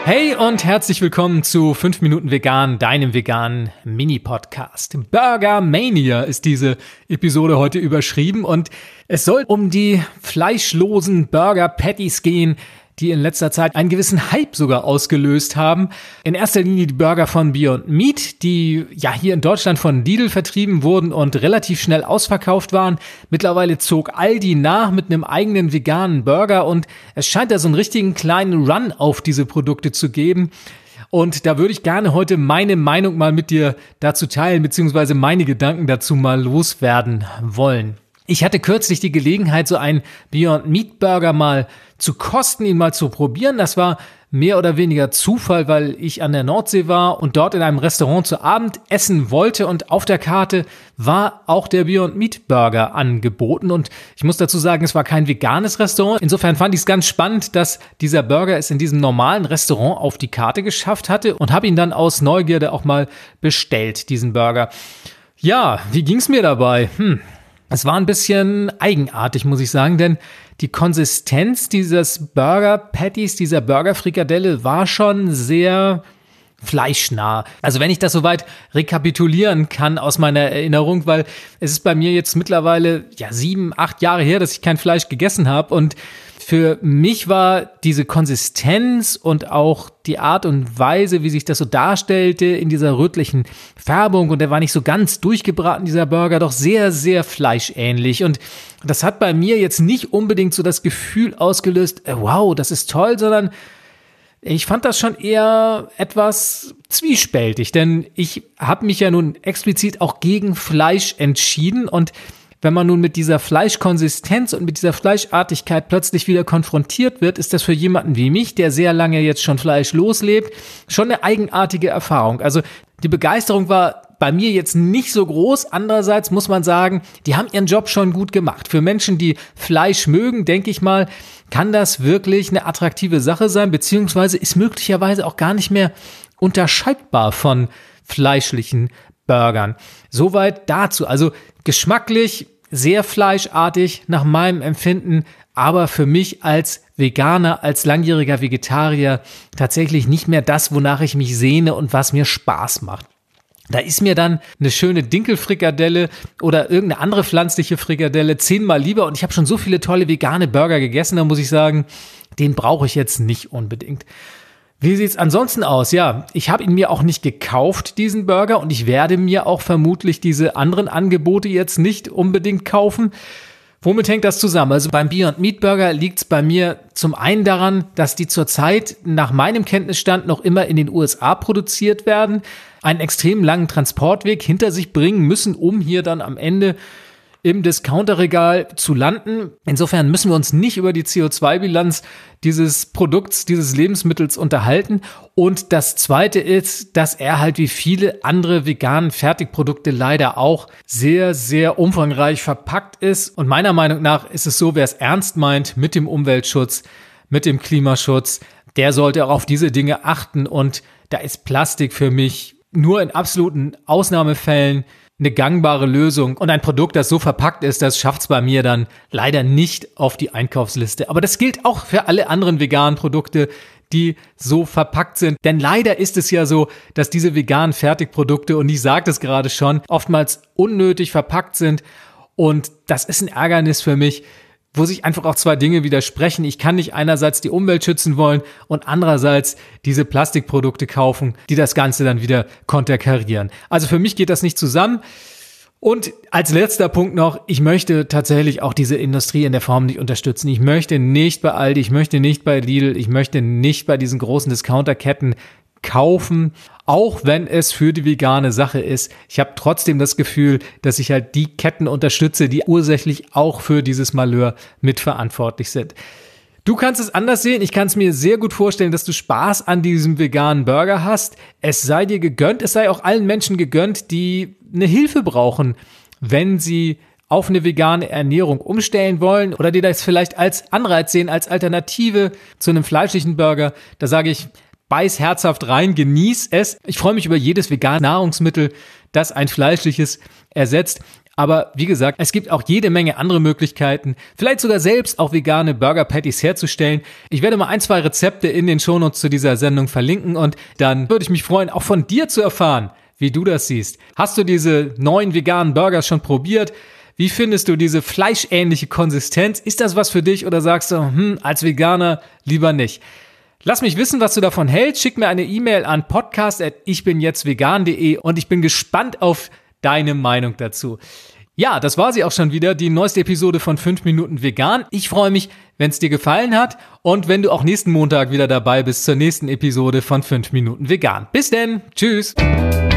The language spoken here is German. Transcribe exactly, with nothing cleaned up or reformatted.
Hey und herzlich willkommen zu fünf Minuten Vegan, deinem veganen Mini-Podcast. Burger Mania ist diese Episode heute überschrieben und es soll um die fleischlosen Burger Patties gehen, die in letzter Zeit einen gewissen Hype sogar ausgelöst haben. In erster Linie die Burger von Beyond Meat, die ja hier in Deutschland von Lidl vertrieben wurden und relativ schnell ausverkauft waren. Mittlerweile zog Aldi nach mit einem eigenen veganen Burger und es scheint da so einen richtigen kleinen Run auf diese Produkte zu geben. Und da würde ich gerne heute meine Meinung mal mit dir dazu teilen, beziehungsweise meine Gedanken dazu mal loswerden wollen. Ich hatte kürzlich die Gelegenheit, so einen Beyond Meat Burger mal zu kosten, ihn mal zu probieren. Das war mehr oder weniger Zufall, weil ich an der Nordsee war und dort in einem Restaurant zu Abend essen wollte und auf der Karte war auch der Beyond Meat Burger angeboten und ich muss dazu sagen, es war kein veganes Restaurant. Insofern fand ich es ganz spannend, dass dieser Burger es in diesem normalen Restaurant auf die Karte geschafft hatte und habe ihn dann aus Neugierde auch mal bestellt, diesen Burger. Ja, wie ging's mir dabei? Hm. Es war ein bisschen eigenartig, muss ich sagen, denn die Konsistenz dieses Burger Patties, dieser Burger Frikadelle war schon sehr fleischnah. Also wenn ich das soweit rekapitulieren kann aus meiner Erinnerung, weil es ist bei mir jetzt mittlerweile ja sieben, acht Jahre her, dass ich kein Fleisch gegessen habe und für mich war diese Konsistenz und auch die Art und Weise, wie sich das so darstellte in dieser rötlichen Färbung und der war nicht so ganz durchgebraten, dieser Burger, doch sehr, sehr fleischähnlich und das hat bei mir jetzt nicht unbedingt so das Gefühl ausgelöst, wow, das ist toll, sondern ich fand das schon eher etwas zwiespältig, denn ich habe mich ja nun explizit auch gegen Fleisch entschieden und wenn man nun mit dieser Fleischkonsistenz und mit dieser Fleischartigkeit plötzlich wieder konfrontiert wird, ist das für jemanden wie mich, der sehr lange jetzt schon fleischlos lebt, schon eine eigenartige Erfahrung. Also die Begeisterung war bei mir jetzt nicht so groß. Andererseits muss man sagen, die haben ihren Job schon gut gemacht. Für Menschen, die Fleisch mögen, denke ich mal, kann das wirklich eine attraktive Sache sein, beziehungsweise ist möglicherweise auch gar nicht mehr unterscheidbar von fleischlichen Burgern. Soweit dazu. Also geschmacklich sehr fleischartig nach meinem Empfinden, aber für mich als Veganer, als langjähriger Vegetarier tatsächlich nicht mehr das, wonach ich mich sehne und was mir Spaß macht. Da ist mir dann eine schöne Dinkelfrikadelle oder irgendeine andere pflanzliche Frikadelle zehnmal lieber und ich habe schon so viele tolle vegane Burger gegessen, da muss ich sagen, den brauche ich jetzt nicht unbedingt. Wie sieht's ansonsten aus? Ja, ich habe ihn mir auch nicht gekauft, diesen Burger, und ich werde mir auch vermutlich diese anderen Angebote jetzt nicht unbedingt kaufen. Womit hängt das zusammen? Also beim Beyond Meat Burger liegt's bei mir zum einen daran, dass die zurzeit nach meinem Kenntnisstand noch immer in den U S A produziert werden, einen extrem langen Transportweg hinter sich bringen müssen, um hier dann am Ende im Discounterregal zu landen. Insofern müssen wir uns nicht über die C O zwei Bilanz dieses Produkts, dieses Lebensmittels unterhalten. Und das Zweite ist, dass er halt wie viele andere veganen Fertigprodukte leider auch sehr, sehr umfangreich verpackt ist. Und meiner Meinung nach ist es so, wer es ernst meint mit dem Umweltschutz, mit dem Klimaschutz, der sollte auch auf diese Dinge achten. Und da ist Plastik für mich nur in absoluten Ausnahmefällen eine gangbare Lösung und ein Produkt, das so verpackt ist, das schafft es bei mir dann leider nicht auf die Einkaufsliste. Aber das gilt auch für alle anderen veganen Produkte, die so verpackt sind. Denn leider ist es ja so, dass diese veganen Fertigprodukte, und ich sagte es gerade schon, oftmals unnötig verpackt sind. Und das ist ein Ärgernis für mich, wo sich einfach auch zwei Dinge widersprechen. Ich kann nicht einerseits die Umwelt schützen wollen und andererseits diese Plastikprodukte kaufen, die das Ganze dann wieder konterkarieren. Also für mich geht das nicht zusammen. Und als letzter Punkt noch, ich möchte tatsächlich auch diese Industrie in der Form nicht unterstützen. Ich möchte nicht bei Aldi, ich möchte nicht bei Lidl, ich möchte nicht bei diesen großen Discounterketten kaufen, auch wenn es für die vegane Sache ist. Ich habe trotzdem das Gefühl, dass ich halt die Ketten unterstütze, die ursächlich auch für dieses Malheur mitverantwortlich sind. Du kannst es anders sehen. Ich kann es mir sehr gut vorstellen, dass du Spaß an diesem veganen Burger hast. Es sei dir gegönnt, es sei auch allen Menschen gegönnt, die eine Hilfe brauchen, wenn sie auf eine vegane Ernährung umstellen wollen oder die das vielleicht als Anreiz sehen, als Alternative zu einem fleischlichen Burger. Da sage ich, beiß herzhaft rein, genieß es. Ich freue mich über jedes vegane Nahrungsmittel, das ein fleischliches ersetzt. Aber wie gesagt, es gibt auch jede Menge andere Möglichkeiten, vielleicht sogar selbst auch vegane Burger Patties herzustellen. Ich werde mal ein, zwei Rezepte in den Shownotes zu dieser Sendung verlinken und dann würde ich mich freuen, auch von dir zu erfahren, wie du das siehst. Hast du diese neuen veganen Burgers schon probiert? Wie findest du diese fleischähnliche Konsistenz? Ist das was für dich oder sagst du, hm, als Veganer lieber nicht? Lass mich wissen, was du davon hältst. Schick mir eine E-Mail an podcast at ichbinjetztvegan punkt de und ich bin gespannt auf deine Meinung dazu. Ja, das war sie auch schon wieder, die neueste Episode von fünf Minuten Vegan. Ich freue mich, wenn es dir gefallen hat und wenn du auch nächsten Montag wieder dabei bist zur nächsten Episode von fünf Minuten Vegan. Bis denn, tschüss!